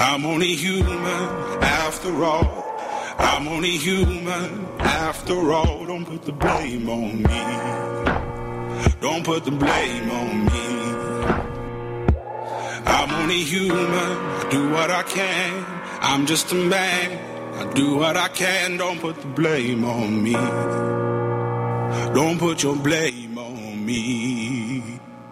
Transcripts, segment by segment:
I'm only human after all. I'm only human after all. Don't put the blame on me. Don't put the blame on me. I'm only human, I do what I can. I'm just a man, I do what I can. Don't put the blame on me. Don't put your blame on me.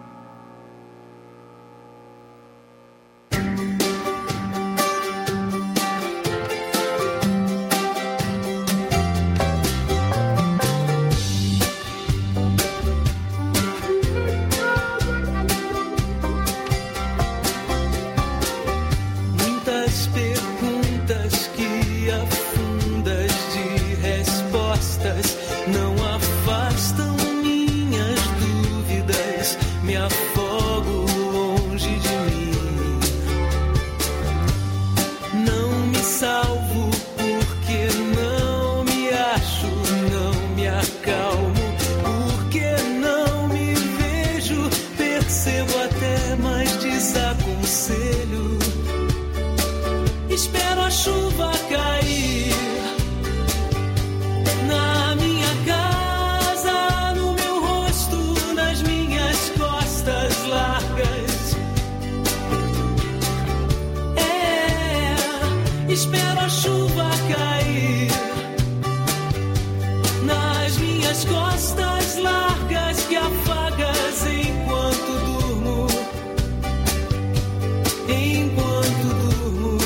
Espero a chuva cair na minha casa, no meu rosto, nas minhas costas largas. Espero a chuva cair nas minhas costas largas que afagas enquanto durmo. Enquanto durmo.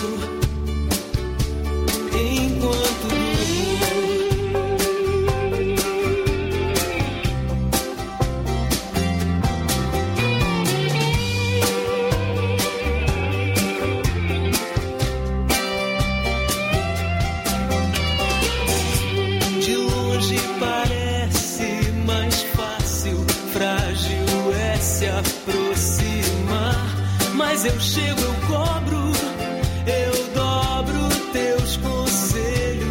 De longe parece mais fácil, frágil é se aproximar, mas eu chego, eu cobro, eu dobro teus conselhos.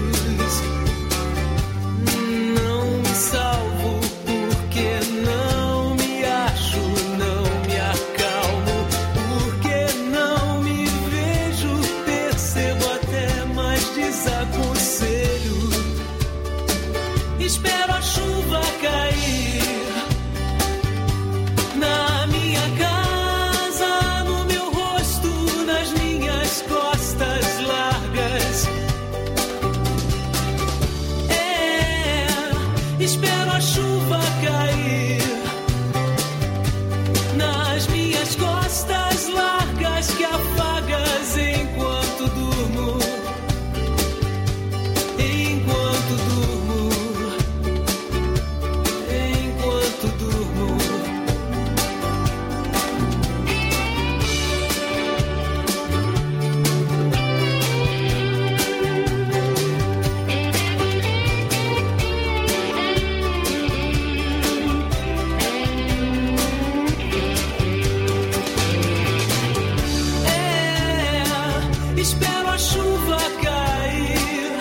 Não me salvo porque não me acho, não me acalmo porque não me vejo, percebo até, mas desaconselho. Espero a chuva cair na minha casa, no meu rosto, nas minhas costas largas. Espero a chuva cair nas minhas costas largas que afagas enquanto durmo. Enquanto durmo. Enquanto durmo. Espero a chuva cair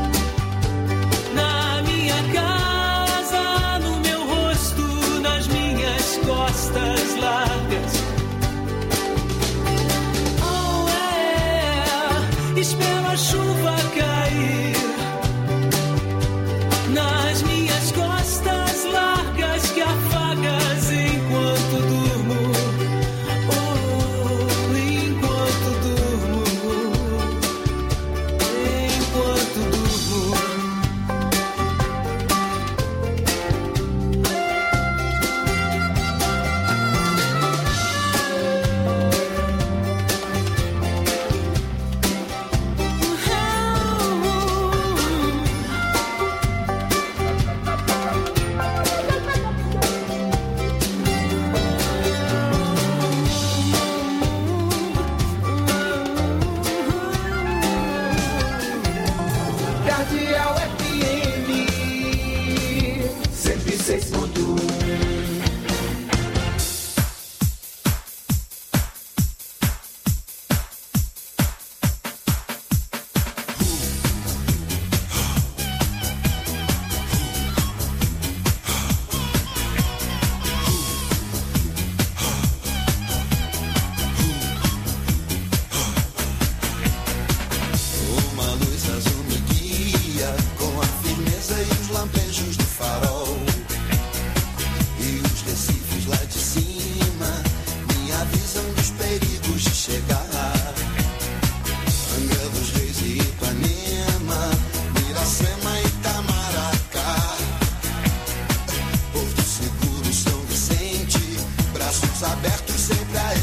na minha casa, no meu rosto, nas minhas costas largas. Espero a chuva cair nas minhas costas largas que afagas enquanto durmo. Enquanto durmo.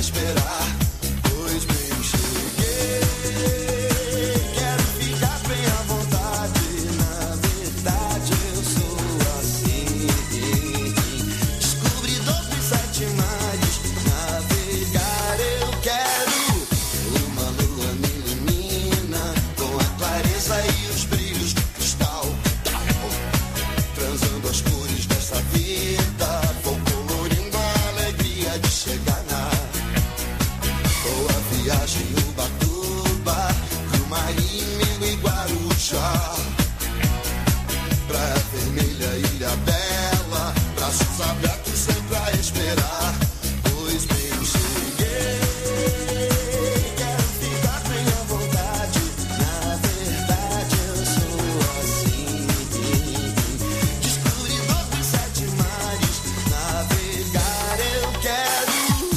esperar. Pois bem, cheguei. Quero ficar bem à vontade. Na verdade, eu sou assim. Descobridor dos 7 mares. Navegar eu quero. Uma lua me ilumina com a clareza e os brilhos do cristal. Transando as cores dessa vida, vou colorindo a alegria de chegar na boa viagem, Ubatuba, Grumarinho e Guarujá, Praia Vermelha, Ilha Bela, braços abertos sempre a esperar. Pois bem, cheguei. Quero ficar bem à vontade. Na verdade, eu sou assim. Descobridor dos 7 mares. Navegar eu quero.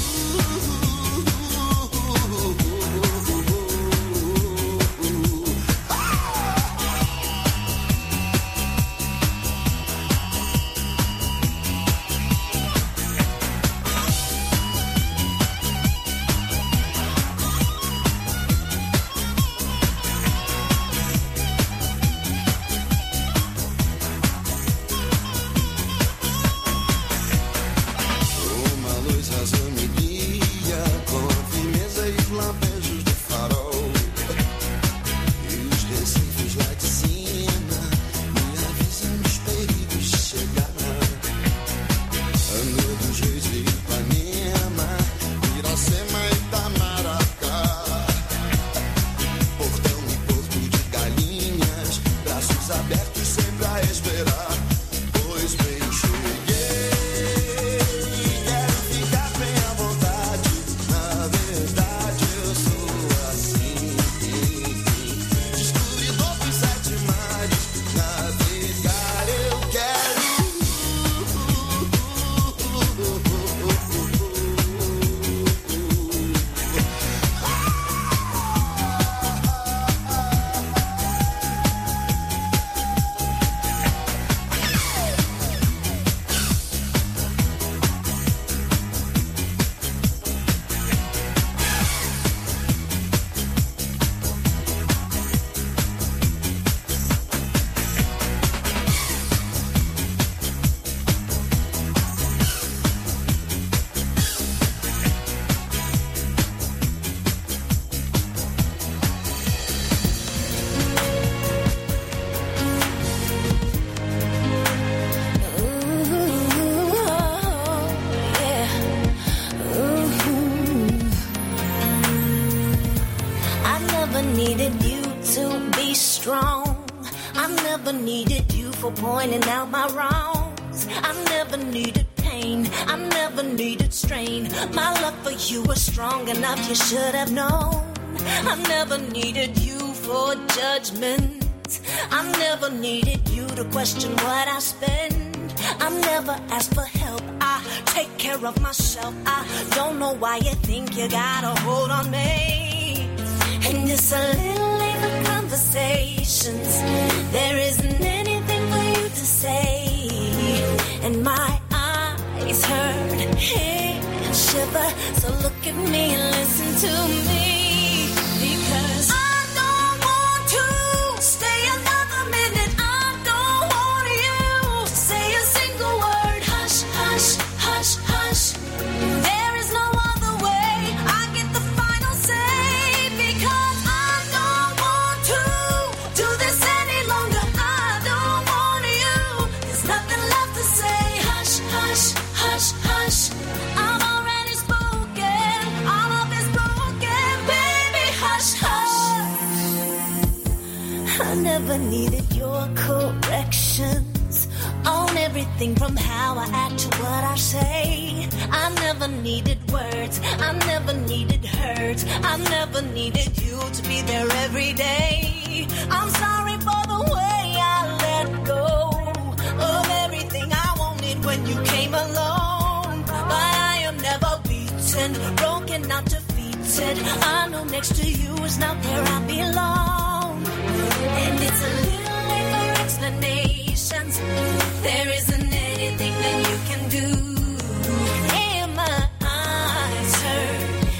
Uma luz azul me guia com a firmeza e os lampejos do farol. E os recifes lá de cima me avisam dos perigos de chegar na Angra dos Reis e Ipanema, Iracema e Itamaracá, Portão e Porto de Galinhas, braços abertos sempre a esperar. Pois bem, cheguei. Quero ficar bem à vontade. Na verdade, eu sou assim. Descobridor dos 7 mares. Navegar eu quero. I never needed you to be strong. I never needed you for pointing out my wrongs. I never needed pain. I never needed strain. My love for you was strong enough, you should have known. I never needed you for judgment. I never needed you to question what I spend. I never asked for help. I take care of myself. I don't know why you think you got a hold on me. And it's a little late for conversations. There isn't anything for you to say. And my eyes hurt, head shiver. So look at me and listen to me. Because I don't want to stay another minute. I don't want you to say a single word. Hush, hush, hush, hush. There is no other way. I get the final say. Because I don't want to do this any longer. I don't want you. There's nothing left to say. Hush, hush, hush, hush. I've already spoken. All of is broken. Baby, hush, hush. I never needed your corrections on everything from how I act to what I say. I never needed words. I never needed hurt. I never needed you to be there every day. I'm sorry for the way I let go of everything I wanted when you came along. But I am never beaten, broken, not defeated. I know next to you is not where I belong. And it's a little late for explanations. There isn't anything that you can do. And my eyes hurt,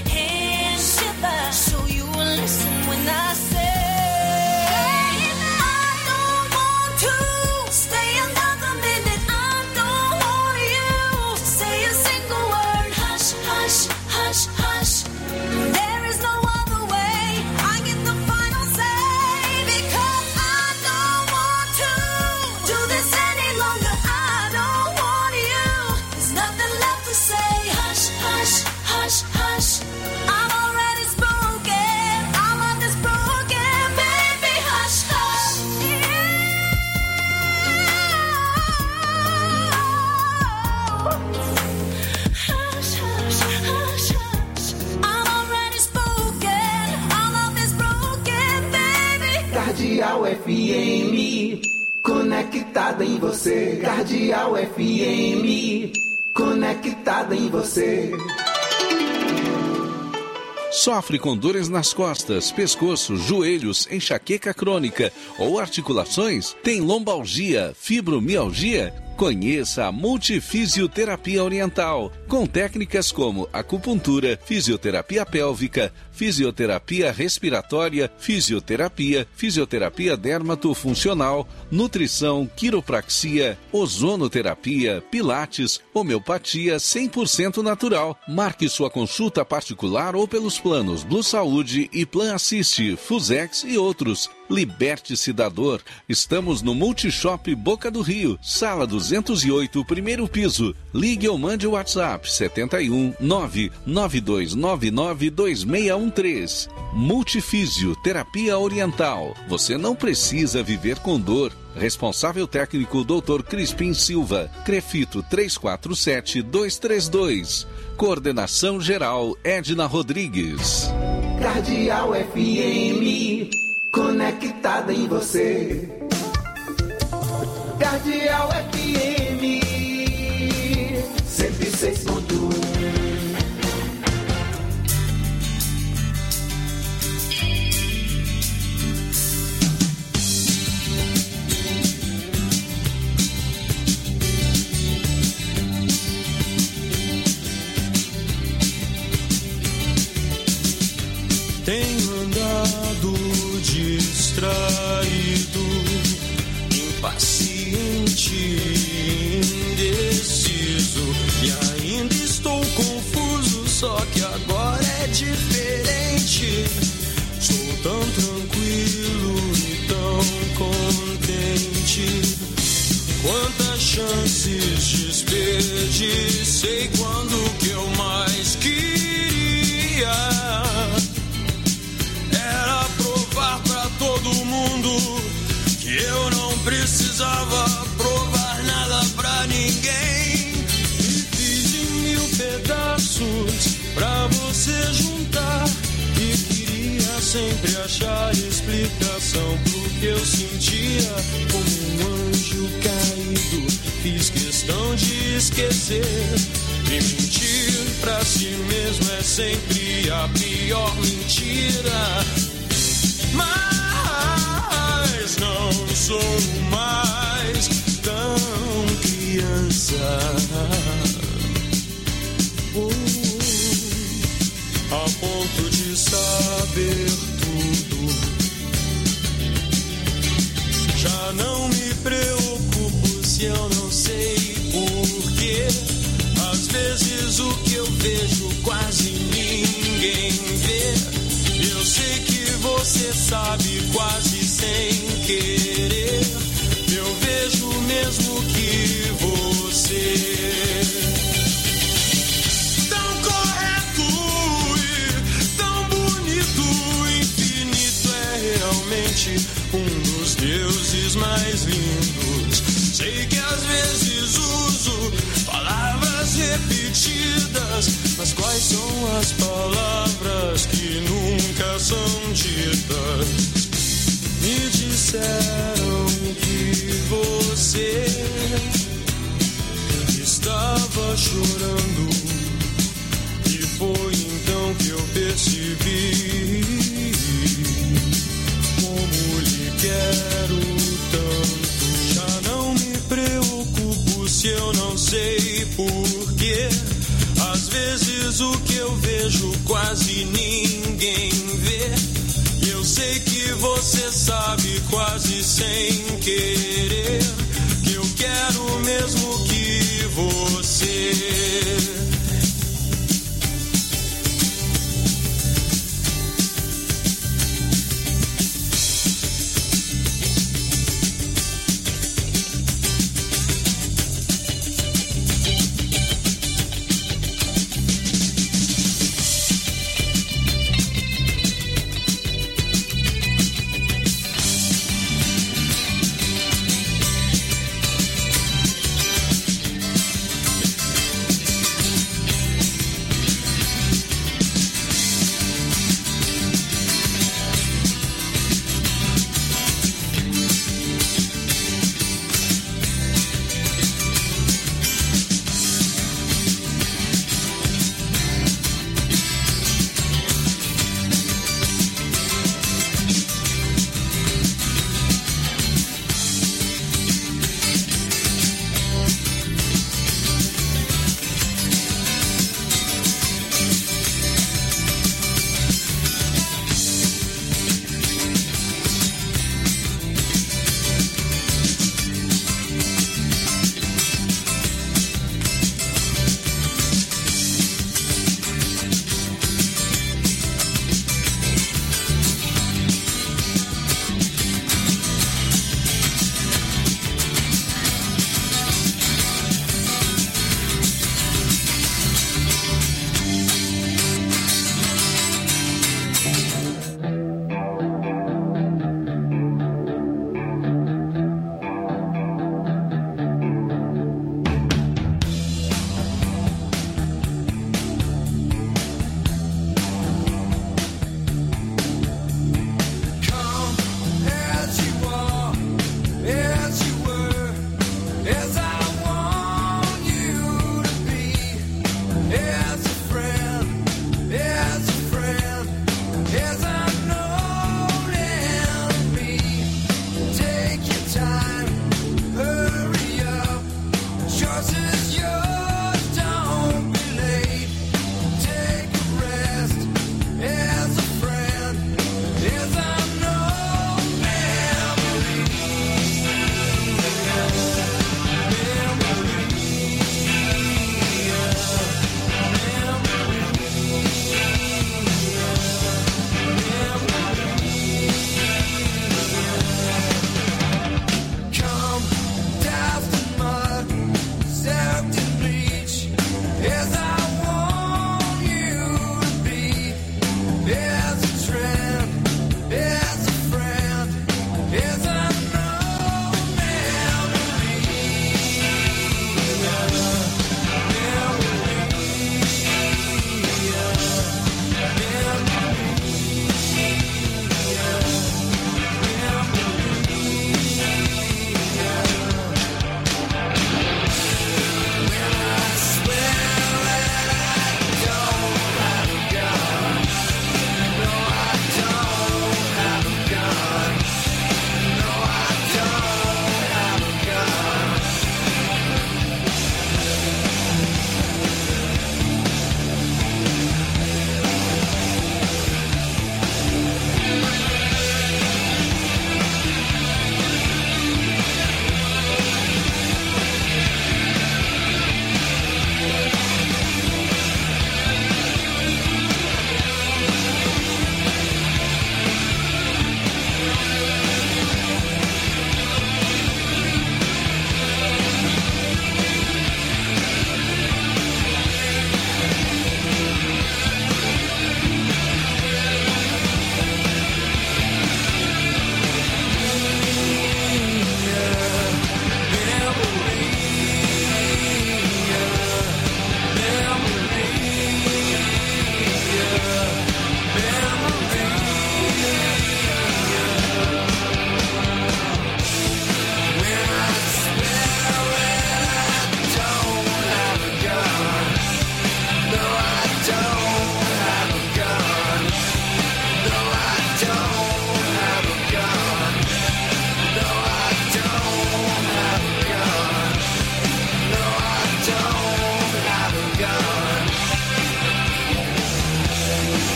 Cardeal FM, conectada em você. Cardeal FM, conectada em você. Sofre com dores nas costas, pescoço, joelhos, enxaqueca crônica ou articulações? Tem lombalgia, fibromialgia? Conheça a Multifisioterapia Oriental, com técnicas como acupuntura, fisioterapia pélvica, fisioterapia respiratória, fisioterapia dermatofuncional, nutrição, quiropraxia, ozonoterapia, pilates, homeopatia 100% natural. Marque sua consulta particular ou pelos planos Blue Saúde e Plan Assiste, Fusex e outros. Liberte-se da dor. Estamos no Multishop Boca do Rio, sala 208, primeiro piso. Ligue ou mande o WhatsApp 71 99299 2613. Multifisioterapia Oriental. Você não precisa viver com dor. Responsável técnico Dr. Crispim Silva. Crefito 347232. Coordenação geral Edna Rodrigues. Cardeal FM, conectada em você. Cardeal FM 106.1. Tenho andado distraído, impaciente, indeciso, e ainda estou confuso, só que agora é diferente. Sou tão tranquilo e tão contente. Quantas chances desperdicei quando que eu mais queria era provar pra todo mundo que eu não precisava provar nada pra ninguém. Me fiz em 1000 pedaços pra você juntar e queria sempre achar explicação pro que eu sentia. Como um anjo caído, fiz questão de esquecer. E mentir pra si mesmo é sempre a pior mentira. Mas não sou mais tão criança. A ponto de saber tudo. Já não me preocupo se eu não sei porquê. Às vezes o que eu vejo quase ninguém vê. Eu sei que você sabe quase sem querer. Eu vejo mesmo que você tão correto e tão bonito. Infinito é realmente um dos deuses mais lindos. Sei que às vezes uso palavras repetidas, mas quais são as palavras que nunca são ditas? Me disseram que você estava chorando, e foi então que eu percebi como lhe quero tanto. Já não me preocupo se eu não sei porquê. Às vezes o que eu vejo quase ninguém vê. E eu sei que você sabe quase sem querer que eu quero mesmo que você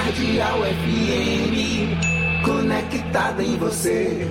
Cardeal FM, conectada em você.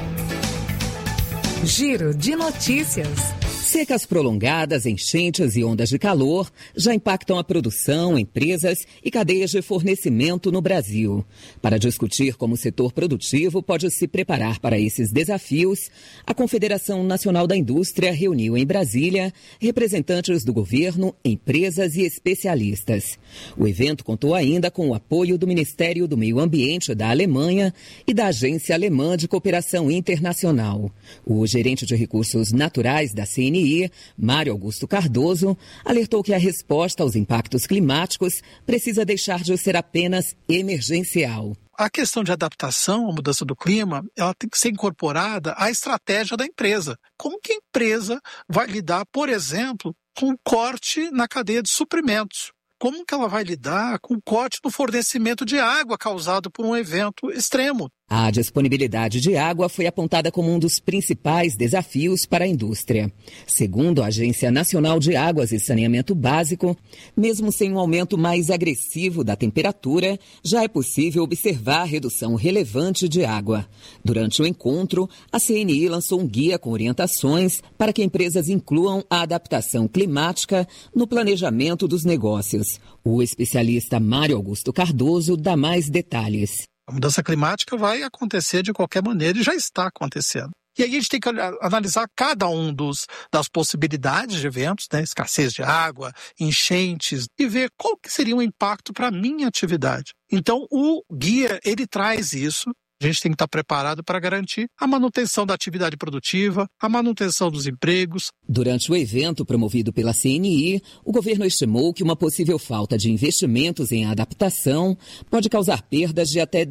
Giro de notícias. Secas prolongadas, enchentes e ondas de calor já impactam a produção, empresas e cadeias de fornecimento no Brasil. Para discutir como o setor produtivo pode se preparar para esses desafios, a Confederação Nacional da Indústria reuniu em Brasília representantes do governo, empresas e especialistas. O evento contou ainda com o apoio do Ministério do Meio Ambiente da Alemanha e da Agência Alemã de Cooperação Internacional. O gerente de recursos naturais da CNI, Mário Augusto Cardoso, alertou que a resposta aos impactos climáticos precisa deixar de ser apenas emergencial. A questão de adaptação à mudança do clima, ela tem que ser incorporada à estratégia da empresa. Como que a empresa vai lidar, por exemplo, com o corte na cadeia de suprimentos? Como que ela vai lidar com o corte no fornecimento de água causado por um evento extremo? A disponibilidade de água foi apontada como um dos principais desafios para a indústria. Segundo a Agência Nacional de Águas e Saneamento Básico, mesmo sem um aumento mais agressivo da temperatura, já é possível observar redução relevante de água. Durante o encontro, a CNI lançou um guia com orientações para que empresas incluam a adaptação climática no planejamento dos negócios. O especialista Mário Augusto Cardoso dá mais detalhes. A mudança climática vai acontecer de qualquer maneira e já está acontecendo. E aí a gente tem que analisar cada um das possibilidades de eventos, né? Escassez de água, enchentes, e ver qual que seria o impacto para a minha atividade. Então o guia, ele traz isso. A gente tem que estar preparado para garantir a manutenção da atividade produtiva, a manutenção dos empregos. Durante o evento promovido pela CNI, o governo estimou que uma possível falta de investimentos em adaptação pode causar perdas de até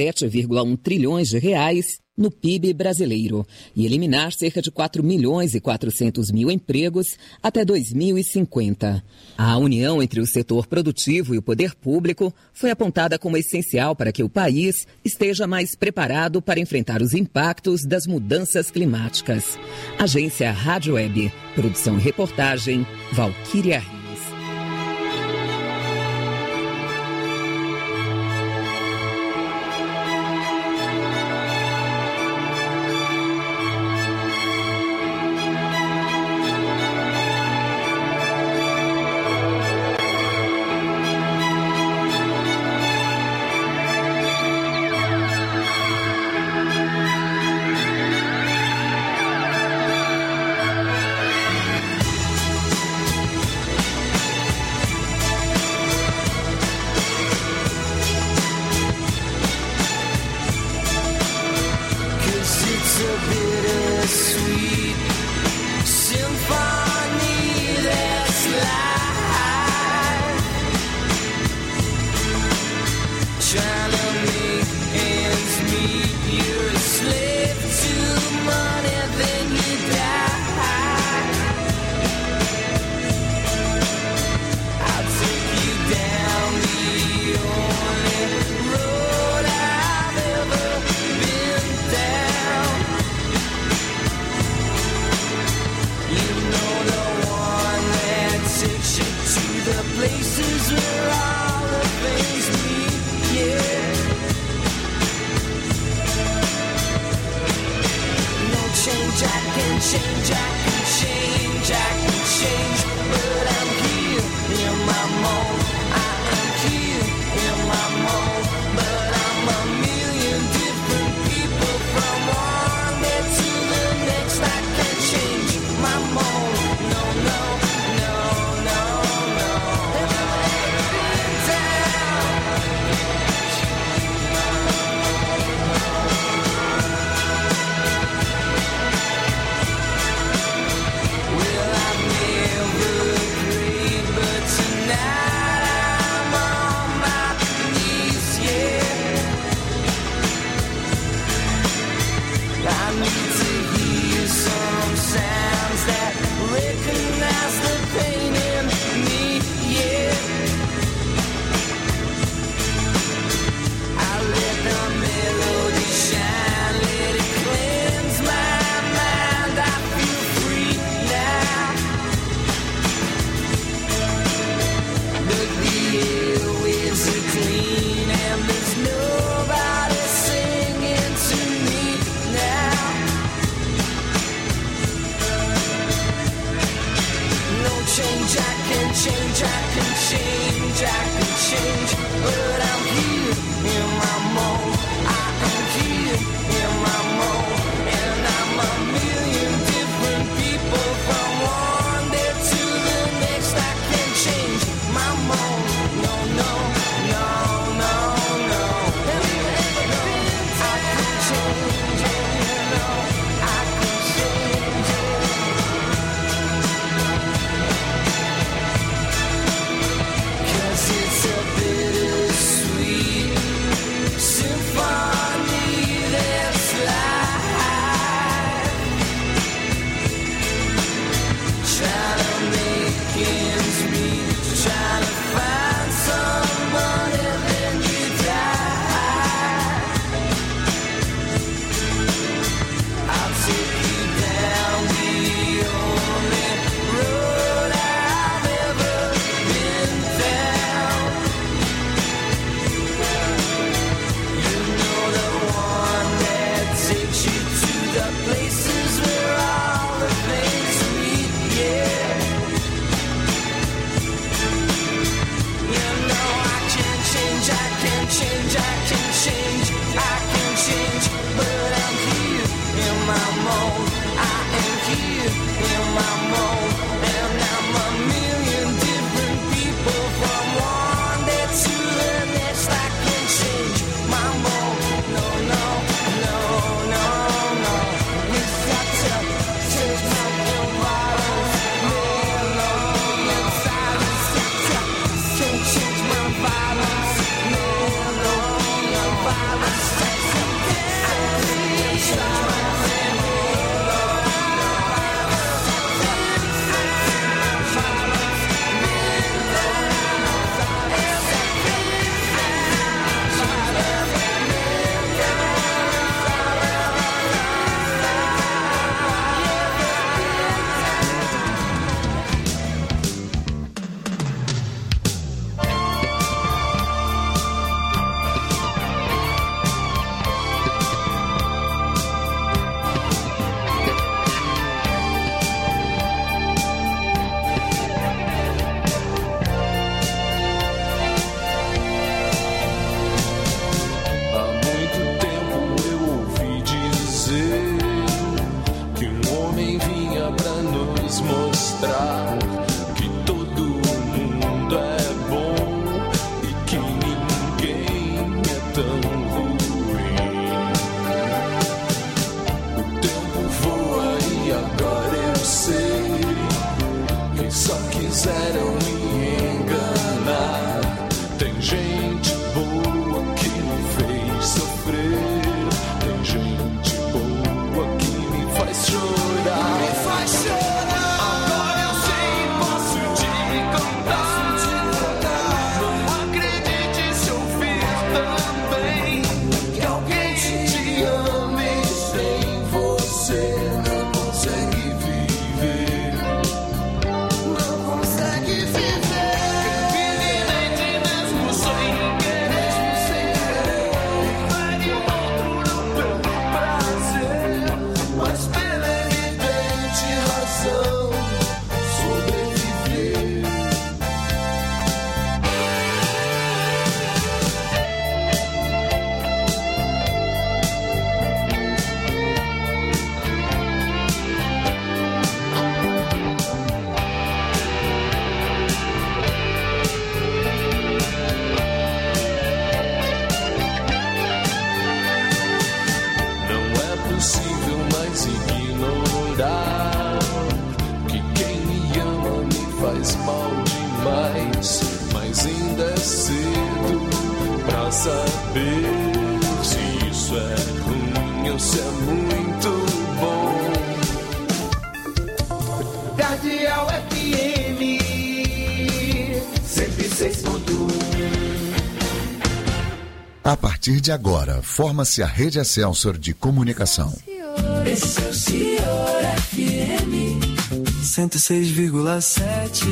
17,1 trilhões de reais no PIB brasileiro e eliminar cerca de 4 milhões e 400 mil empregos até 2050. A união entre o setor produtivo e o poder público foi apontada como essencial para que o país esteja mais preparado para enfrentar os impactos das mudanças climáticas. Agência Rádio Web, produção e reportagem, Valquíria Rios. change, but I'm here in my mode. I am here in my mode, and I'm a million different people from one day to the next. I can't change my mode. No, no, no, no, no. Have you ever been tired? I can change it, you know. I can change it. 'Cause it's a bittersweet symphony that's life. Trying to make ends meet, trying to find someone and then you die. I'll take you down the only road I've ever been down. You know, the one that takes you to the places where all the things meet, yeah. You know, I can change, I can change, I can change, I can change, but I'm here in my mode. I am here in my mode, and I'm a million different people from one day to the next. I can change my mode. No, no, no, no, no. We've got to change my bottles. No, no, no. Silence, can't change my violence. No, no, no. Violence, I can't change my Há muito tempo eu ouvi dizer que um homem vinha pra nos mostrar que todo mundo é bom e que ninguém é tão ruim. O tempo voa e agora eu sei que só quiseram me enganar. Tem gente boa que me fez sofrer, tem gente boa que me faz chorar. Me faz chorar. Agora eu sei, posso te contar. Não acredite se ouvir também que alguém te ame sem você não consegue viver. Não consegue viver. Evidente mesmo sem querer, pede outro não pelo prazer, mas pela evidente razão sobreviver. Não é possível mais ignorar que quem me ama me faz mal demais, mas ainda é cedo pra saber se isso é ruim ou se é muito bom. Cardeal FM 106.1. A partir de agora, forma-se a Rede Excelsior de Comunicação. Excelsior FM 106,7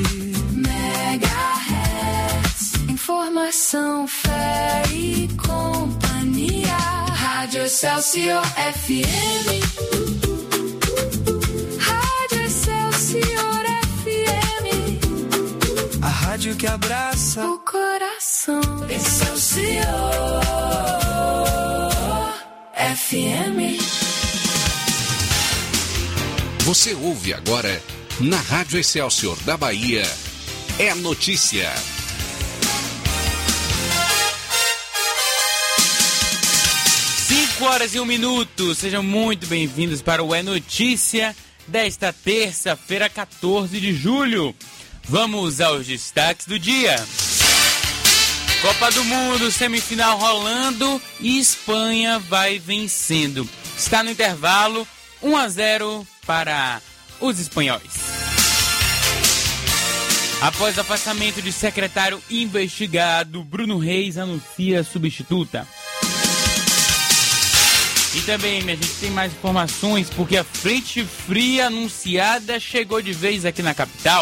megahertz. Informação, fé e companhia. Rádio Excelsior FM. Rádio Excelsior FM. rádio que abraça o coração. Excelsior FM. Você ouve agora na Rádio Excelsior da Bahia. É notícia. 5h01. Sejam muito bem-vindos para o É Notícia desta terça-feira, 14 de julho. Vamos aos destaques do dia. Copa do Mundo, semifinal rolando e Espanha vai vencendo. Está no intervalo, 1-0 para os espanhóis. Após afastamento de secretário investigado, Bruno Reis anuncia substituta. E também, minha gente, tem mais informações, porque a frente fria anunciada chegou de vez aqui na capital.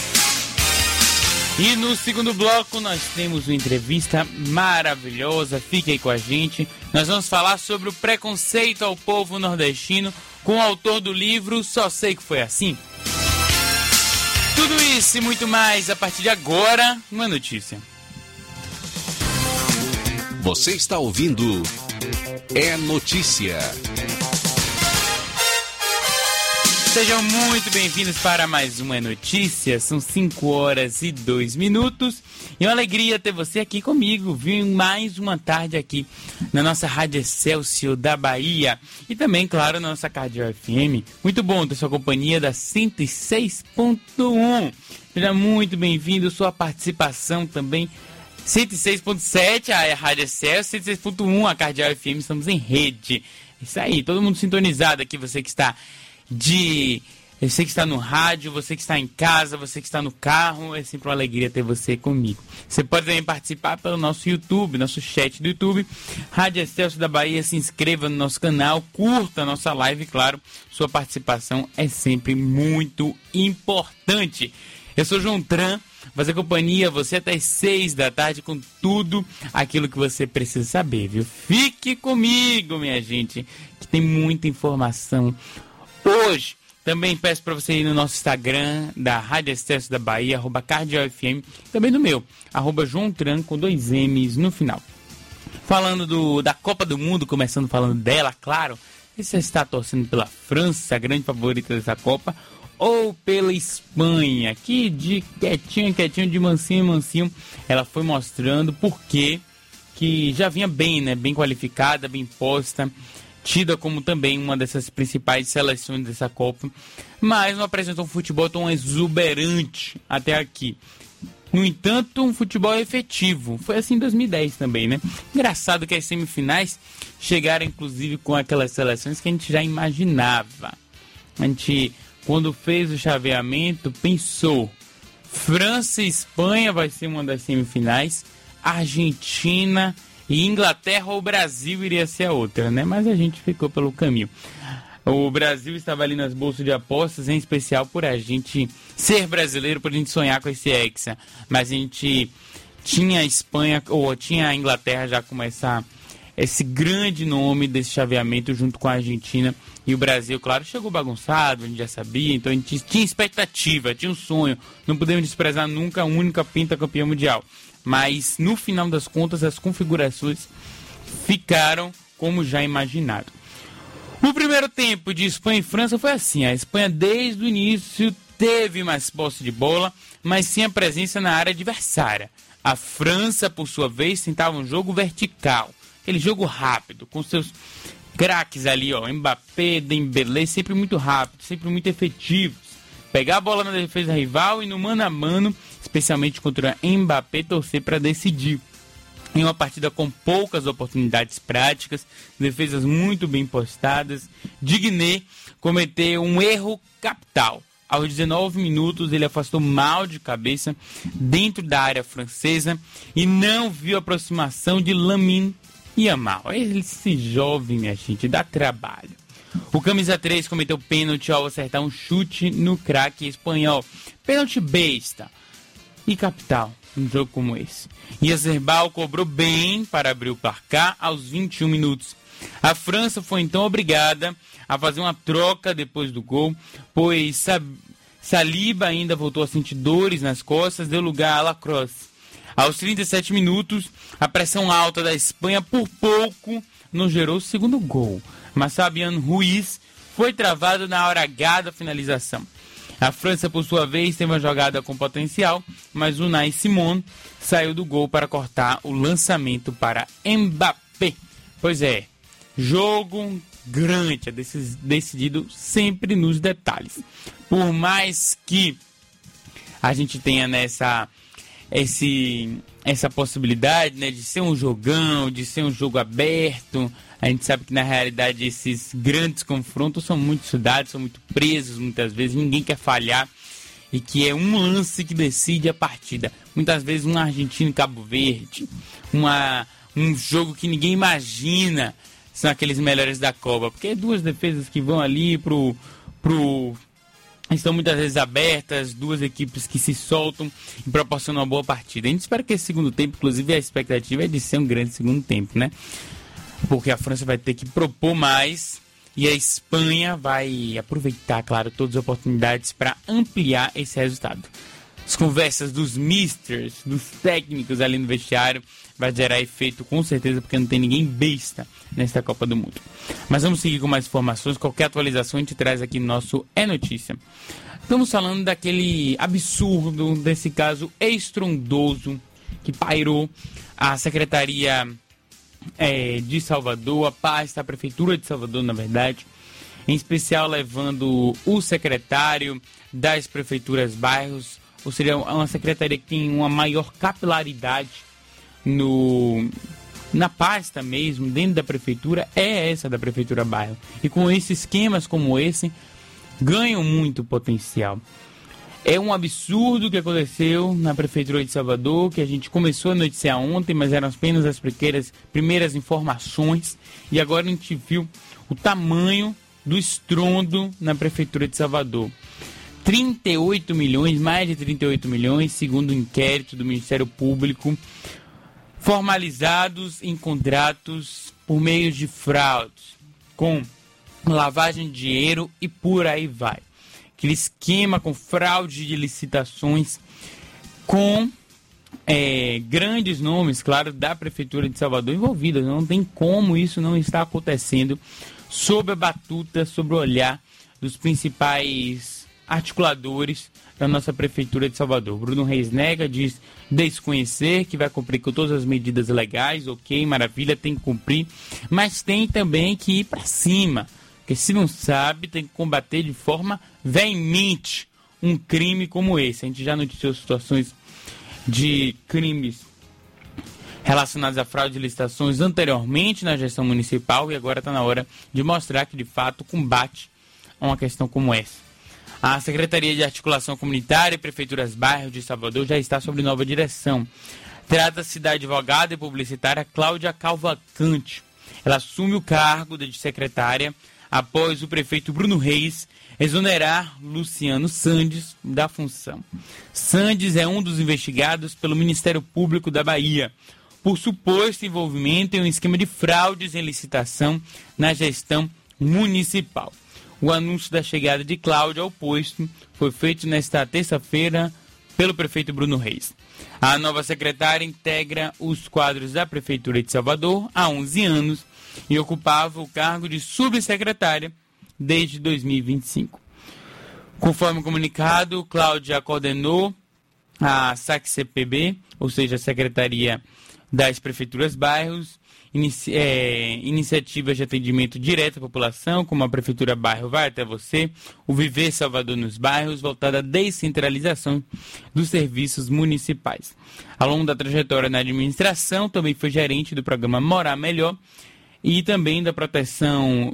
E no segundo bloco nós temos uma entrevista maravilhosa, fique aí com a gente. Nós vamos falar sobre o preconceito ao povo nordestino com o autor do livro Só Sei Que Foi Assim. Tudo isso e muito mais a partir de agora, uma notícia. Você está ouvindo É Notícia. Sejam muito bem-vindos para mais uma notícia. São 5h02 e uma alegria ter você aqui comigo, viu? Em mais uma tarde aqui na nossa Rádio Excelsior da Bahia e também, claro, na nossa Cardio FM. Muito bom ter sua companhia da 106.1. Seja muito bem-vindo, sua participação também. 106.7 a Rádio Excelsior, 106.1 a Cardio FM, estamos em rede. Isso aí, todo mundo sintonizado aqui, você que está no rádio, você que está em casa, você que está no carro, é sempre uma alegria ter você comigo. Você pode também participar pelo nosso YouTube, nosso chat do YouTube, Rádio Excelsior da Bahia, se inscreva no nosso canal, curta a nossa live, claro, sua participação é sempre muito importante. Eu sou João Tran, fazer companhia você até as 6 da tarde com tudo aquilo que você precisa saber, viu? Fique comigo, minha gente, que tem muita informação hoje. Também peço para você ir no nosso Instagram da Rádio Excelsior da Bahia, @CardioFM, também no meu, @JoãoTran com 2 M's no final. Falando da Copa do Mundo, começando falando dela, claro, você está torcendo pela França, a grande favorita dessa Copa, ou pela Espanha, que de quietinho, de mansinho, ela foi mostrando porque que já vinha bem, né? Bem qualificada, bem posta, tida como também uma dessas principais seleções dessa Copa, mas não apresentou um futebol tão exuberante até aqui. No entanto, um futebol efetivo. Foi assim em 2010 também, né? Engraçado que as semifinais chegaram, inclusive, com aquelas seleções que a gente já imaginava. A gente, quando fez o chaveamento, pensou: França e Espanha vai ser uma das semifinais, Argentina e Inglaterra ou Brasil iria ser a outra, né? Mas a gente ficou pelo caminho. O Brasil estava ali nas bolsas de apostas, em especial por a gente ser brasileiro, por a gente sonhar com esse hexa. Mas a gente tinha a Espanha, ou tinha a Inglaterra já como esse grande nome desse chaveamento junto com a Argentina. E o Brasil, claro, chegou bagunçado, a gente já sabia, então a gente tinha expectativa, tinha um sonho. Não podemos desprezar nunca a única pentacampeã mundial. Mas, no final das contas, as configurações ficaram como já imaginado. O primeiro tempo de Espanha e França foi assim: a Espanha, desde o início, teve mais posse de bola, mas sem a presença na área adversária. A França, por sua vez, tentava um jogo vertical, aquele jogo rápido, com seus craques ali, ó, Mbappé, Dembélé, sempre muito rápido, sempre muito efetivos. Pegar a bola na defesa rival e no mano a mano, especialmente contra Mbappé, torcer para decidir. Em uma partida com poucas oportunidades práticas, defesas muito bem postadas, Digne cometeu um erro capital. Aos 19 minutos, ele afastou mal de cabeça dentro da área francesa e não viu a aproximação de Lamine Yamal. Esse jovem, minha gente, dá trabalho. O camisa 3 cometeu pênalti ao acertar um chute no craque espanhol. Pênalti besta e capital num jogo como esse. E a Zerbal cobrou bem para abrir o placar aos 21 minutos. A França foi então obrigada a fazer uma troca depois do gol, pois Saliba ainda voltou a sentir dores nas costas, deu lugar a Lacrosse. Aos 37 minutos, a pressão alta da Espanha por pouco não gerou o segundo gol, mas Fabián Ruiz foi travado na hora H da finalização. A França, por sua vez, teve uma jogada com potencial, mas Unai Simon saiu do gol para cortar o lançamento para Mbappé. Pois é, jogo grande, é decidido sempre nos detalhes. Por mais que a gente tenha essa possibilidade, né, de ser um jogão, de ser um jogo aberto, a gente sabe que na realidade esses grandes confrontos são muito estudados, são muito presos muitas vezes, ninguém quer falhar, e que é um lance que decide a partida. Muitas vezes um Argentina e Cabo Verde, um jogo que ninguém imagina, são aqueles melhores da Copa, porque é duas defesas que vão ali estão muitas vezes abertas, duas equipes que se soltam e proporcionam uma boa partida. A gente espera que esse segundo tempo, inclusive a expectativa é de ser um grande segundo tempo, né? Porque a França vai ter que propor mais e a Espanha vai aproveitar, claro, todas as oportunidades para ampliar esse resultado. As conversas dos misters, dos técnicos ali no vestiário, vai gerar efeito com certeza, porque não tem ninguém besta nesta Copa do Mundo. Mas vamos seguir com mais informações. Qualquer atualização a gente traz aqui no nosso É Notícia. Estamos falando daquele absurdo, desse caso estrondoso que pairou a Secretaria de Salvador, a pasta, a Prefeitura de Salvador, na verdade, em especial levando o secretário das prefeituras bairros, ou seja, uma secretaria que tem uma maior capilaridade na pasta mesmo, dentro da prefeitura, é essa da Prefeitura Bairro. E com esses esquemas como esse, ganham muito potencial. É um absurdo o que aconteceu na Prefeitura de Salvador, que a gente começou a noticiar ontem, mas eram apenas as primeiras informações, e agora a gente viu o tamanho do estrondo na Prefeitura de Salvador. 38 milhões, mais de 38 milhões, segundo o inquérito do Ministério Público, formalizados em contratos por meio de fraudes, com lavagem de dinheiro e por aí vai. Aquele esquema com fraude de licitações, com grandes nomes, claro, da Prefeitura de Salvador envolvidas. Não tem como isso não estar acontecendo sob a batuta, sob o olhar dos principais articuladores da nossa Prefeitura de Salvador. Bruno Reis nega, diz desconhecer, que vai cumprir com todas as medidas legais, ok, maravilha, tem que cumprir, mas tem também que ir para cima, porque se não sabe, tem que combater de forma veemente um crime como esse. A gente já noticiou situações de crimes relacionados à fraude de licitações anteriormente na gestão municipal, e agora está na hora de mostrar que de fato combate a uma questão como essa. A Secretaria de Articulação Comunitária e Prefeituras Bairros de Salvador já está sob nova direção. Trata-se da advogada e publicitária Cláudia Cavalcante. Ela assume o cargo de secretária após o prefeito Bruno Reis exonerar Luciano Sandes da função. Sandes é um dos investigados pelo Ministério Público da Bahia por suposto envolvimento em um esquema de fraudes em licitação na gestão municipal. O anúncio da chegada de Cláudia ao posto foi feito nesta terça-feira pelo prefeito Bruno Reis. A nova secretária integra os quadros da Prefeitura de Salvador há 11 anos e ocupava o cargo de subsecretária desde 2025. Conforme o comunicado, Cláudia coordenou a SAC-CPB, ou seja, a Secretaria das Prefeituras Bairros, iniciativas de atendimento direto à população, como a Prefeitura Bairro Vai Até Você, o Viver Salvador nos Bairros, voltada à descentralização dos serviços municipais. Ao longo da trajetória na administração, também foi gerente do programa Morar Melhor e também da proteção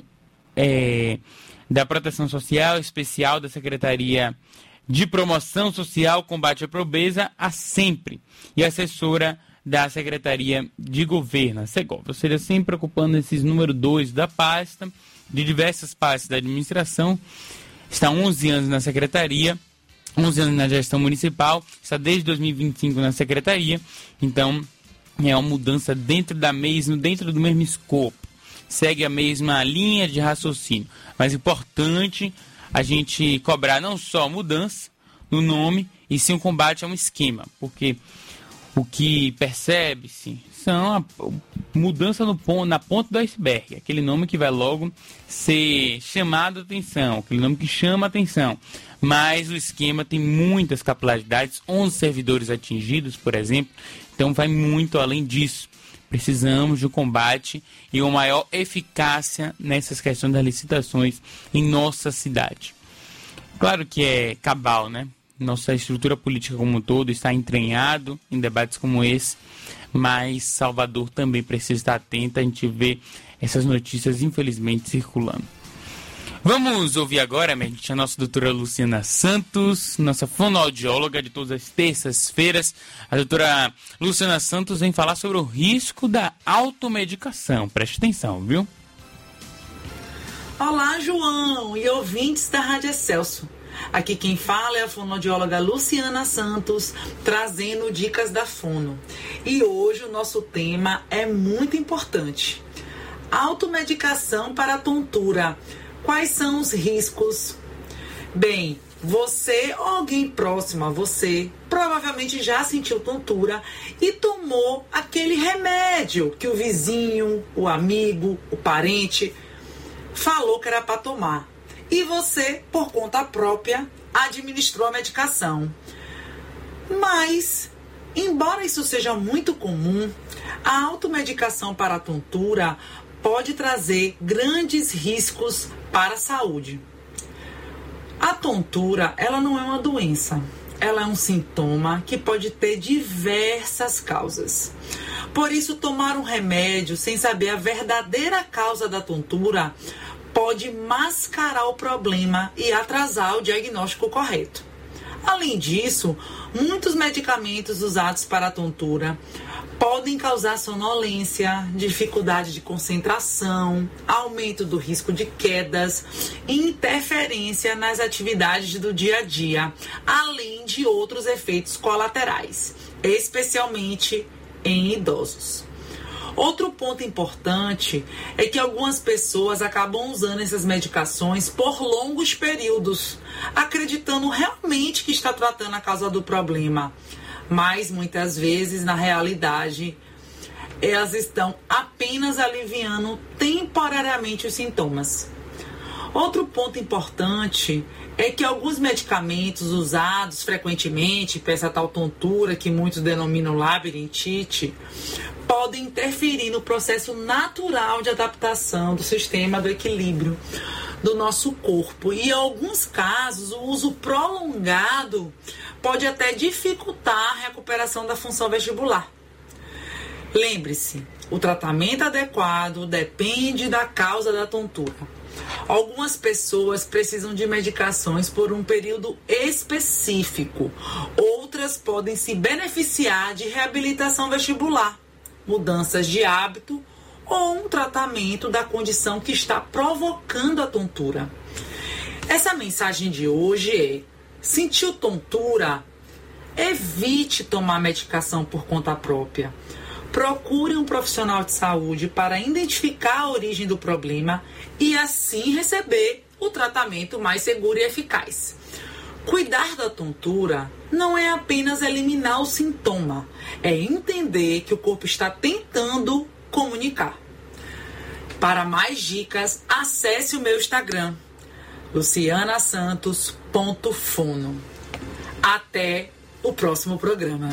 social especial da Secretaria de Promoção Social, Combate à Pobreza, a Sempre, e assessora da Secretaria de Governo, a Segov, ou seja, sempre ocupando esses número 2 da pasta, de diversas pastas da administração. Está há 11 anos na Secretaria, 11 anos na gestão municipal, está desde 2025 na Secretaria, então é uma mudança dentro do mesmo escopo, segue a mesma linha de raciocínio, mas importante a gente cobrar não só mudança no nome, e sim um combate a um esquema, porque o que percebe-se são a mudança na ponta do iceberg, aquele nome que vai logo ser chamado a atenção, aquele nome que chama a atenção. Mas o esquema tem muitas capilaridades, 11 servidores atingidos, por exemplo, então vai muito além disso. Precisamos de um combate e uma maior eficácia nessas questões das licitações em nossa cidade. Claro que é cabal, né? Nossa estrutura política como um todo está entranhado em debates como esse, mas Salvador também precisa estar atenta. A gente vê essas notícias, infelizmente, circulando. Vamos ouvir agora, a nossa doutora Luciana Santos, nossa fonoaudióloga de todas as terças-feiras. A doutora Luciana Santos vem falar sobre o risco da automedicação. Preste atenção, viu? Olá, João e ouvintes da Rádio Excelsior. Aqui quem fala é a fonoaudióloga Luciana Santos, trazendo dicas da fono. E hoje o nosso tema é muito importante. Automedicação para a tontura. Quais são os riscos? Bem, você ou alguém próximo a você provavelmente já sentiu tontura e tomou aquele remédio que o vizinho, o amigo, o parente falou que era para tomar. E você, por conta própria, administrou a medicação. Mas, embora isso seja muito comum, a automedicação para a tontura pode trazer grandes riscos para a saúde. A tontura, ela não é uma doença. Ela é um sintoma que pode ter diversas causas. Por isso, tomar um remédio sem saber a verdadeira causa da tontura pode mascarar o problema e atrasar o diagnóstico correto. Além disso, muitos medicamentos usados para a tontura podem causar sonolência, dificuldade de concentração, aumento do risco de quedas e interferência nas atividades do dia a dia, além de outros efeitos colaterais, especialmente em idosos. Outro ponto importante é que algumas pessoas acabam usando essas medicações por longos períodos, acreditando realmente que está tratando a causa do problema. Mas muitas vezes, na realidade, elas estão apenas aliviando temporariamente os sintomas. Outro ponto importante é que alguns medicamentos usados frequentemente para essa tal tontura, que muitos denominam labirintite, podem interferir no processo natural de adaptação do sistema do equilíbrio do nosso corpo. E em alguns casos, o uso prolongado pode até dificultar a recuperação da função vestibular. Lembre-se, o tratamento adequado depende da causa da tontura. Algumas pessoas precisam de medicações por um período específico. Outras podem se beneficiar de reabilitação vestibular, mudanças de hábito ou um tratamento da condição que está provocando a tontura. Essa mensagem de hoje é: sentiu tontura? Evite tomar medicação por conta própria. Procure um profissional de saúde para identificar a origem do problema e assim receber o tratamento mais seguro e eficaz. Cuidar da tontura não é apenas eliminar o sintoma, é entender que o corpo está tentando comunicar. Para mais dicas, acesse o meu Instagram, lucianasantos.fono. Até o próximo programa.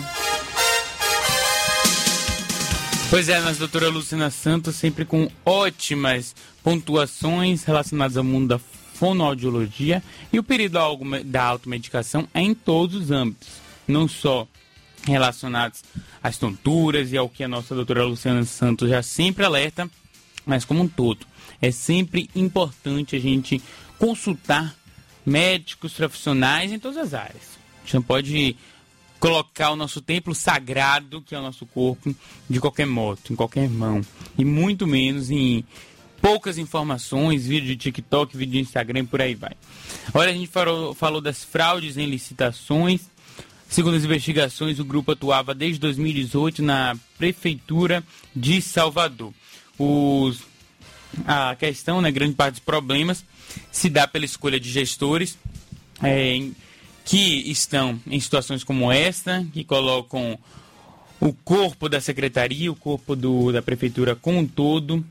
Pois é, nossa doutora Luciana Santos, sempre com ótimas pontuações relacionadas ao mundo da fonoaudiologia, e o período da automedicação é em todos os âmbitos, não só relacionados às tonturas e ao que a nossa doutora Luciana Santos já sempre alerta, mas como um todo. É sempre importante a gente consultar médicos profissionais em todas as áreas. A gente não pode colocar o nosso templo sagrado, que é o nosso corpo, de qualquer modo, em qualquer mão. E muito menos em poucas informações, vídeo de TikTok, vídeo de Instagram e por aí vai. Olha, a gente falou das fraudes em licitações. Segundo as investigações, o grupo atuava desde 2018 na Prefeitura de Salvador. Os a questão, né, grande parte dos problemas se dá pela escolha de gestores que estão em situações como esta, que colocam o corpo da secretaria, o corpo da prefeitura como um todo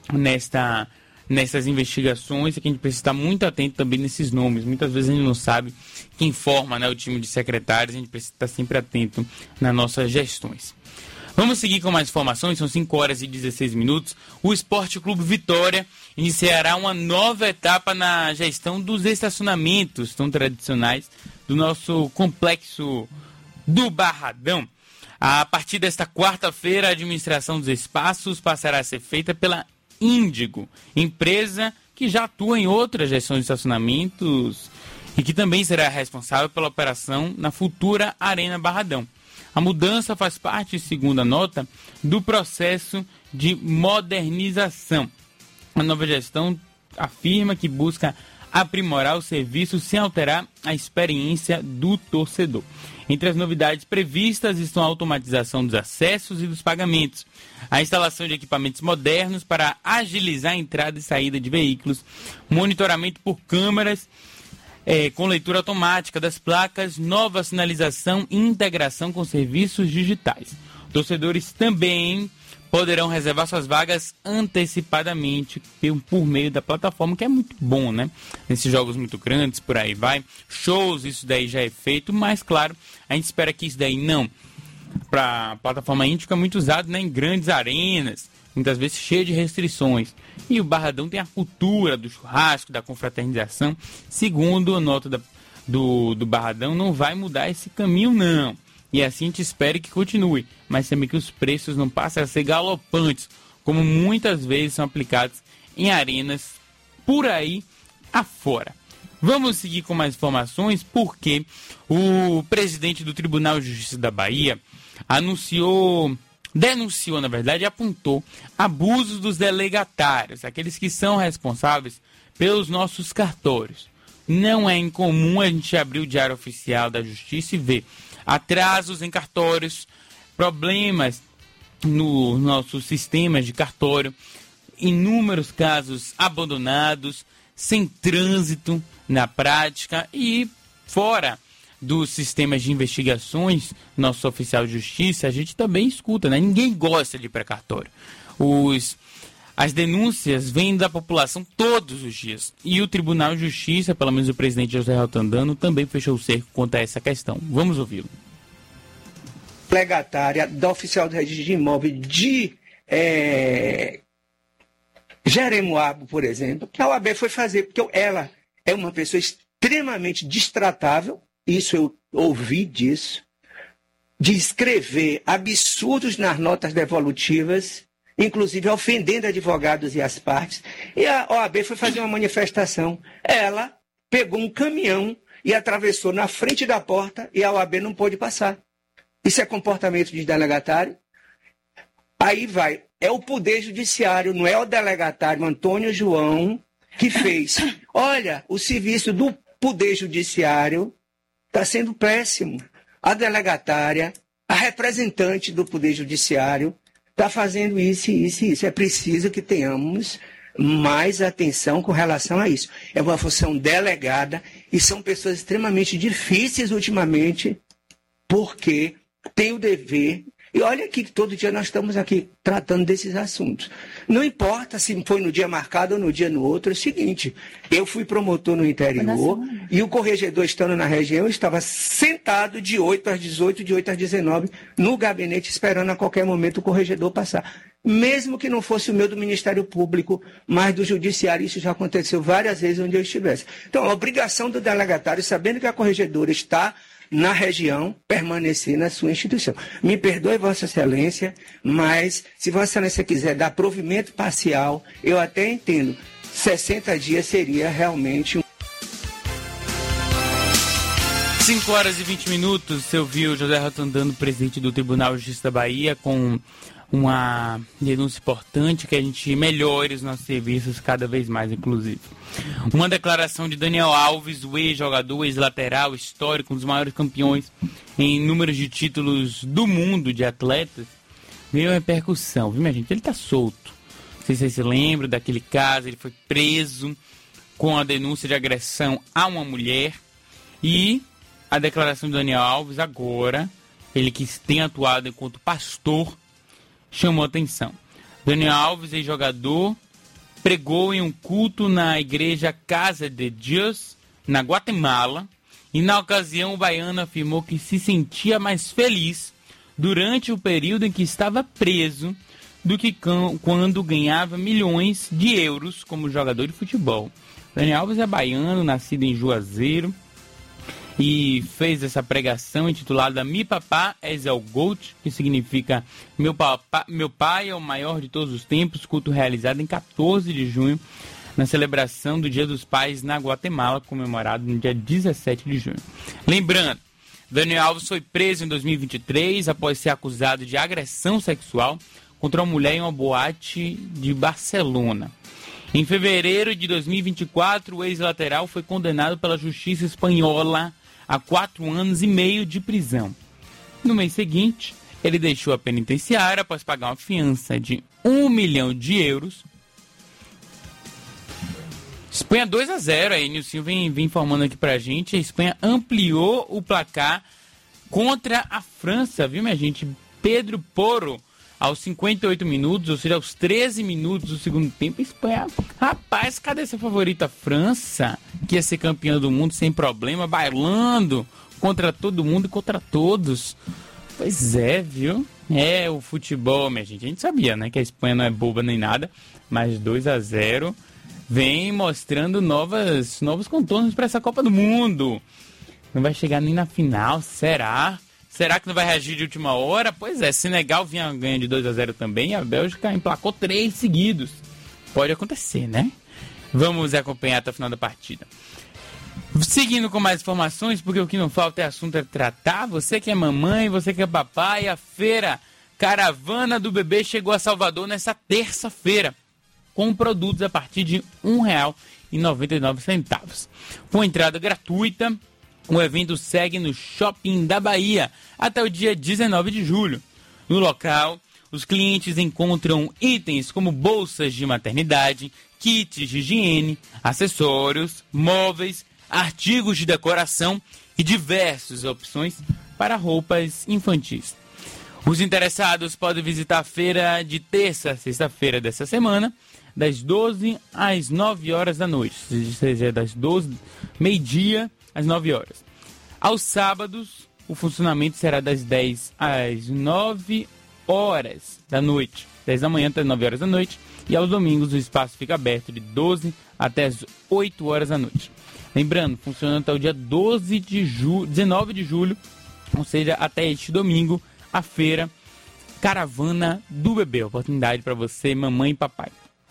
nessas investigações, que a gente precisa estar muito atento também nesses nomes. Muitas vezes a gente não sabe quem forma, né, o time de secretários, a gente precisa estar sempre atento nas nossas gestões. Vamos seguir com mais informações, são 5 horas e 16 minutos. O Esporte Clube Vitória iniciará uma nova etapa na gestão dos estacionamentos tão tradicionais do nosso complexo do Barradão. A partir desta quarta-feira, a administração dos espaços passará a ser feita pela Índigo, empresa que já atua em outras gestões de estacionamentos e que também será responsável pela operação na futura Arena Barradão. A mudança faz parte, segundo a nota, do processo de modernização. A nova gestão afirma que busca aprimorar o serviço sem alterar a experiência do torcedor. Entre as novidades previstas estão a automatização dos acessos e dos pagamentos, a instalação de equipamentos modernos para agilizar a entrada e saída de veículos, monitoramento por câmeras com leitura automática das placas, nova sinalização e integração com serviços digitais. Torcedores também poderão reservar suas vagas antecipadamente por meio da plataforma, que é muito bom, né? Nesses jogos muito grandes, por aí vai. Shows, isso daí já é feito, mas claro, a gente espera que isso daí não. Para a plataforma Índigo é muito usado, né, em grandes arenas, muitas vezes cheia de restrições. E o Barradão tem a cultura do churrasco, da confraternização. Segundo a nota do Barradão, não vai mudar esse caminho, não. E assim a gente espera que continue, mas também que os preços não passem a ser galopantes, como muitas vezes são aplicados em arenas por aí afora. Vamos seguir com mais informações, porque o presidente do Tribunal de Justiça da Bahia denunciou, na verdade, e apontou abusos dos delegatários, aqueles que são responsáveis pelos nossos cartórios. Não é incomum a gente abrir o Diário Oficial da Justiça e ver atrasos em cartórios, problemas nos nossos sistemas de cartório, inúmeros casos abandonados, sem trânsito na prática e fora dos sistemas de investigações, nosso oficial de justiça, a gente também escuta, né? Ninguém gosta de ir para cartório. As denúncias vêm da população todos os dias. E o Tribunal de Justiça, pelo menos o presidente José Rotandano, também fechou o cerco quanto a essa questão. Vamos ouvi-lo. Delegatária da oficial de registro de imóvel de Jeremoabo, por exemplo, que a OAB foi fazer, porque ela é uma pessoa extremamente destratável, isso eu ouvi disso, de escrever absurdos nas notas devolutivas, inclusive ofendendo advogados e as partes, e a OAB foi fazer uma manifestação. Ela pegou um caminhão e atravessou na frente da porta e a OAB não pôde passar. Isso é comportamento de delegatário? Aí vai, é o Poder Judiciário, não é o delegatário Antônio João que fez. Olha, o serviço do Poder Judiciário está sendo péssimo. A delegatária, a representante do Poder Judiciário, está fazendo isso e isso e isso. É preciso que tenhamos mais atenção com relação a isso. É uma função delegada e são pessoas extremamente difíceis ultimamente, porque tem o dever. E olha aqui que todo dia nós estamos aqui tratando desses assuntos. Não importa se foi no dia marcado ou no dia no outro, é o seguinte, eu fui promotor no interior e o corregedor estando na região estava sentado de 8 às 18, de 8 às 19, no gabinete esperando a qualquer momento o corregedor passar. Mesmo que não fosse o meu do Ministério Público, mas do Judiciário, isso já aconteceu várias vezes onde eu estivesse. Então, a obrigação do delegatário, sabendo que a corregedora está na região, permanecer na sua instituição. Me perdoe, Vossa Excelência, mas se Vossa Excelência quiser dar provimento parcial, eu até entendo. 60 dias seria realmente 5 horas e 20 minutos, você ouviu José Rotandano, presidente do Tribunal de Justiça da Bahia, com uma denúncia importante que a gente melhore os nossos serviços cada vez mais, inclusive. Uma declaração de Daniel Alves, o ex-jogador, ex-lateral, histórico, um dos maiores campeões em números de títulos do mundo de atletas, veio a repercussão, viu, minha gente? Ele tá solto. Não sei se vocês se lembram daquele caso. Ele foi preso com a denúncia de agressão a uma mulher. E a declaração de Daniel Alves agora, ele que tem atuado enquanto pastor, chamou atenção. Daniel Alves, ex-jogador, pregou em um culto na igreja Casa de Deus, na Guatemala, e na ocasião o baiano afirmou que se sentia mais feliz durante o período em que estava preso do que quando ganhava milhões de euros como jogador de futebol. Daniel Alves é baiano, nascido em Juazeiro, e fez essa pregação intitulada Mi Papá es el Goat, que significa meu pai é o maior de todos os tempos, culto realizado em 14 de junho, na celebração do Dia dos Pais na Guatemala, comemorado no dia 17 de junho. Lembrando, Daniel Alves foi preso em 2023 após ser acusado de agressão sexual contra uma mulher em uma boate de Barcelona. Em fevereiro de 2024, o ex-lateral foi condenado pela justiça espanhola a 4 anos e meio de prisão. No mês seguinte, ele deixou a penitenciária após pagar uma fiança de 1 milhão de euros. Espanha 2-0, aí Nilson vem informando aqui pra gente. A Espanha ampliou o placar contra a França, viu, minha gente? Pedro Porro, aos 58 minutos, ou seja, aos 13 minutos do segundo tempo, Espanha. Rapaz, cadê seu favorito? A França, que ia ser campeã do mundo sem problema, bailando contra todo mundo e contra todos. Pois é, viu? É o futebol, minha gente. A gente sabia, né, que a Espanha não é boba nem nada, mas 2-0 vem mostrando novos contornos para essa Copa do Mundo. Não vai chegar nem na final, será? Será que não vai reagir de última hora? Pois é, Senegal vinha ganhando de 2-0 também, e a Bélgica emplacou 3 seguidos. Pode acontecer, né? Vamos acompanhar até o final da partida. Seguindo com mais informações, porque o que não falta é assunto a tratar. Você que é mamãe, você que é papai, a feira Caravana do Bebê chegou a Salvador nessa terça-feira, com produtos a partir de R$ 1,99. Com entrada gratuita, o evento segue no Shopping da Bahia até o dia 19 de julho. No local, os clientes encontram itens como bolsas de maternidade, kits de higiene, acessórios, móveis, artigos de decoração e diversas opções para roupas infantis. Os interessados podem visitar a feira de terça a sexta-feira dessa semana, das 12 às 9 horas da noite, ou seja, das 12, meio-dia às 9 horas. Aos sábados, o funcionamento será das 10 às 9 horas da noite, 10 da manhã até 9 horas da noite, e aos domingos o espaço fica aberto de 12 até as 8 horas da noite. Lembrando, funciona até o dia 19 de julho, ou seja, até este domingo, a feira Caravana do Bebê. Oportunidade para você, mamãe e papai.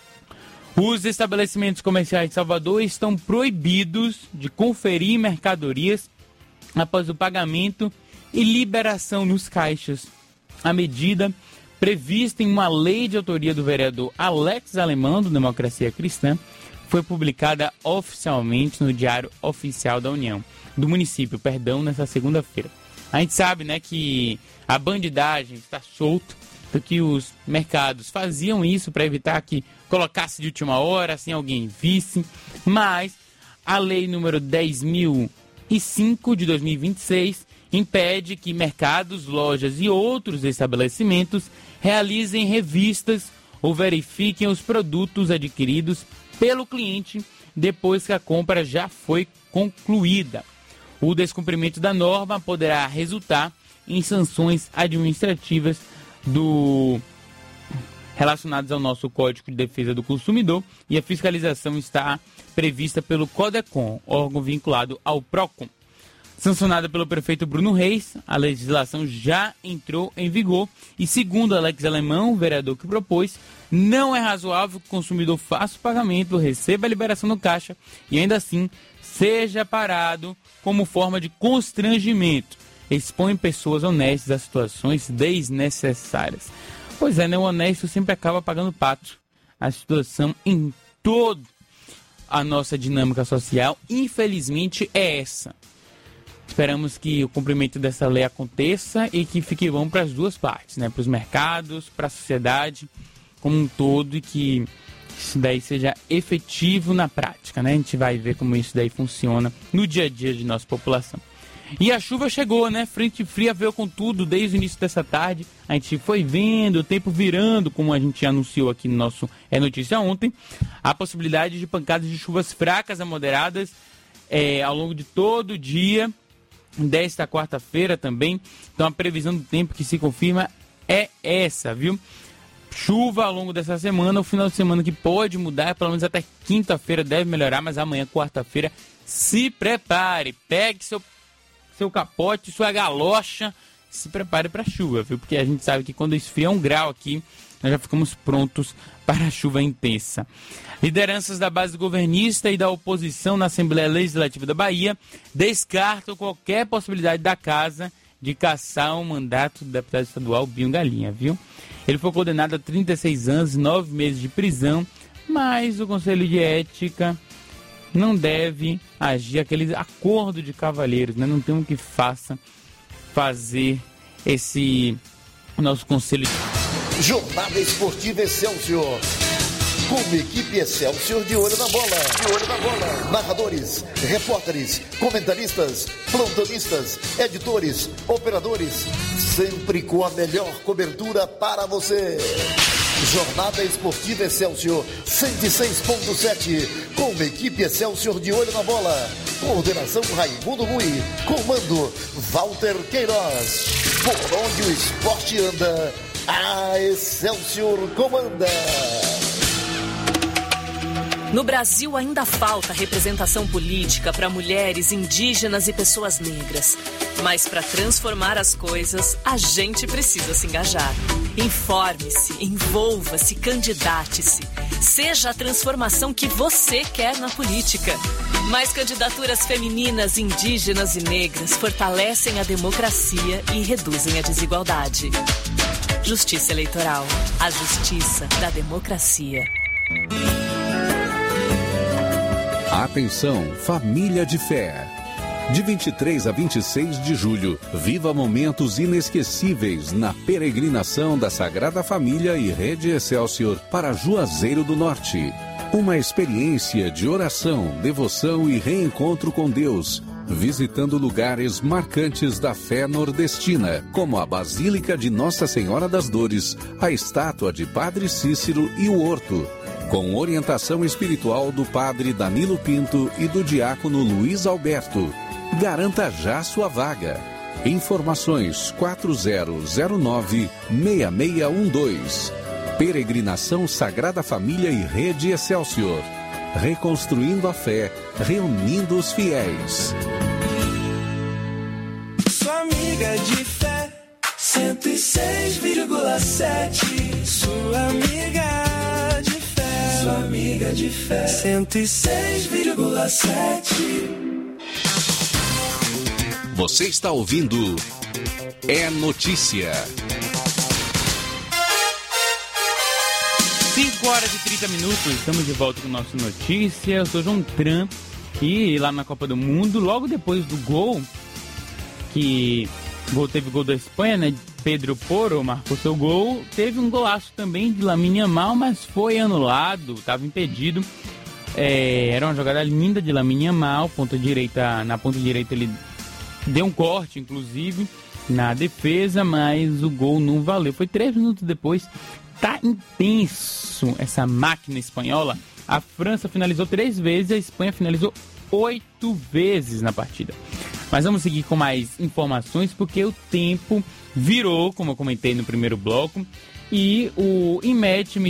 Os estabelecimentos comerciais de Salvador estão proibidos de conferir mercadorias após o pagamento e liberação nos caixas. A medida, prevista em uma lei de autoria do vereador Alex Alemão, do Democracia Cristã, foi publicada oficialmente no Diário Oficial da União, do município, nessa segunda-feira. A gente sabe, né, que a bandidagem está solta, que os mercados faziam isso para evitar que colocasse de última hora, assim alguém visse, mas a lei número 10.005 de 2026 impede que mercados, lojas e outros estabelecimentos realizem revistas ou verifiquem os produtos adquiridos pelo cliente depois que a compra já foi concluída. O descumprimento da norma poderá resultar em sanções administrativas relacionadas ao nosso Código de Defesa do Consumidor, e a fiscalização está prevista pelo CODECOM, órgão vinculado ao PROCON. Sancionada pelo prefeito Bruno Reis, a legislação já entrou em vigor e, segundo Alex Alemão, o vereador que propôs, não é razoável que o consumidor faça o pagamento, receba a liberação no caixa e ainda assim seja parado como forma de constrangimento. Expõe pessoas honestas a situações desnecessárias. Pois é, né? O honesto sempre acaba pagando pato. A situação em toda a nossa dinâmica social, infelizmente, é essa. Esperamos que o cumprimento dessa lei aconteça e que fique bom para as duas partes, né? Para os mercados, para a sociedade, como um todo e que isso daí seja efetivo na prática, né? A gente vai ver como isso daí funciona no dia a dia de nossa população. E a chuva chegou, né? Frente fria veio com tudo desde o início dessa tarde. A gente foi vendo o tempo virando, como a gente anunciou aqui no nosso É Notícia ontem. A possibilidade de pancadas de chuvas fracas a moderadas ao longo de todo o dia, desta quarta-feira também. Então a previsão do tempo que se confirma é essa, viu? Chuva ao longo dessa semana, o final de semana que pode mudar, pelo menos até quinta-feira deve melhorar, mas amanhã, quarta-feira, se prepare, pegue seu capote, sua galocha, se prepare para a chuva, viu? Porque a gente sabe que quando esfria 1 grau aqui, nós já ficamos prontos para a chuva intensa. Lideranças da base governista e da oposição na Assembleia Legislativa da Bahia descartam qualquer possibilidade da casa de cassar o mandato do deputado estadual Binho Galinha, viu? Ele foi condenado a 36 anos e 9 meses de prisão, mas o Conselho de Ética não deve agir aquele acordo de cavalheiros, né? Não tem o que fazer esse nosso Conselho. Jornada Esportiva Excelsior. Como equipe Excelsior de olho na bola. De olho na bola. Narradores, repórteres, comentaristas, plantonistas, editores, operadores, sempre com a melhor cobertura para você. Jornada Esportiva Excelsior 106.7. Com a equipe Excelsior de olho na bola. Coordenação Raimundo Rui. Comando Walter Queiroz. Por onde o esporte anda, a Excelsior comanda. No Brasil ainda falta representação política para mulheres, indígenas e pessoas negras. Mas para transformar as coisas, a gente precisa se engajar. Informe-se, envolva-se, candidate-se. Seja a transformação que você quer na política. Mais candidaturas femininas, indígenas e negras fortalecem a democracia e reduzem a desigualdade. Justiça Eleitoral. A justiça da democracia. Atenção, família de fé. De 23 a 26 de julho, viva momentos inesquecíveis na peregrinação da Sagrada Família e Rede Excelsior para Juazeiro do Norte. Uma experiência de oração, devoção e reencontro com Deus, visitando lugares marcantes da fé nordestina, como a Basílica de Nossa Senhora das Dores, a estátua de Padre Cícero e o Horto. Com orientação espiritual do Padre Danilo Pinto e do Diácono Luiz Alberto. Garanta já sua vaga. Informações 4009-6612. Peregrinação Sagrada Família e Rede Excelsior. Reconstruindo a fé, reunindo os fiéis. Sua amiga de fé, 106,7. Sua amiga de fé, sua amiga de fé, 106,7. Você está ouvindo É Notícia. 5 horas e 30 minutos, estamos de volta com o nosso Notícia. Eu sou João Tran e lá na Copa do Mundo, logo depois do gol, teve gol da Espanha, né? Pedro Porro marcou seu gol, teve um golaço também de Lamine Yamal, mas foi anulado, estava impedido. Era uma jogada linda de Lamine Yamal, na ponta direita ele deu um corte, inclusive, na defesa, mas o gol não valeu. Foi 3 minutos depois. Tá intenso essa máquina espanhola. A França finalizou 3 vezes, a Espanha finalizou 8 vezes na partida. Mas vamos seguir com mais informações, porque o tempo virou, como eu comentei no primeiro bloco, e o INMET